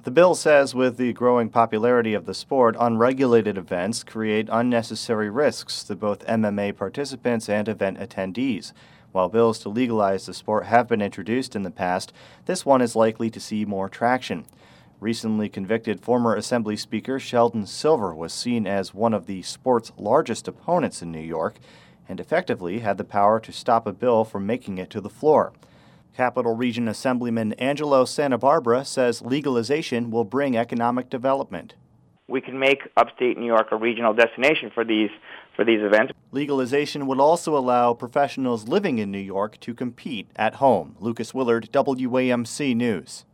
The bill says with the growing popularity of the sport, unregulated events create unnecessary risks to both MMA participants and event attendees. While bills to legalize the sport have been introduced in the past, this one is likely to see more traction. Recently convicted former Assembly Speaker Sheldon Silver was seen as one of the sport's largest opponents in New York and effectively had the power to stop a bill from making it to the floor. Capital Region Assemblyman Angelo Santabarbara says legalization will bring economic development. We can make upstate New York a regional destination for these events. Legalization would also allow professionals living in New York to compete at home. Lucas Willard, WAMC News.